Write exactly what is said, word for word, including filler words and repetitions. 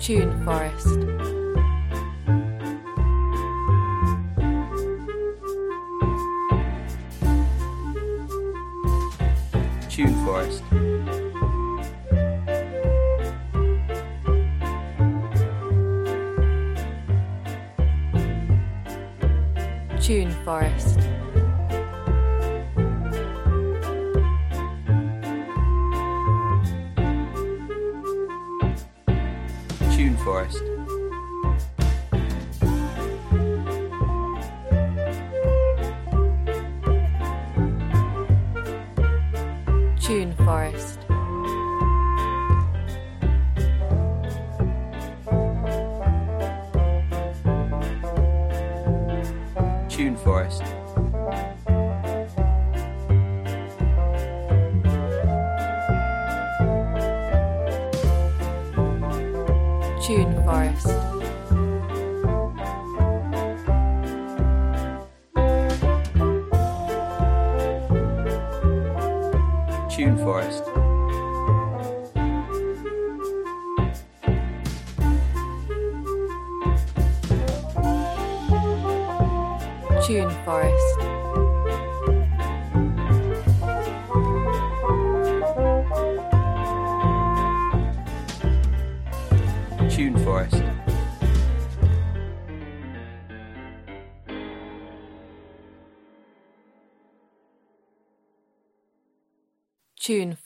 Tune Forest. Tune Forest. Tune Forest. Tune Forest. Tune Forest. Tune Forest. Tune Forest. Tune Forest. Tune Forest. Tune Forest. Tune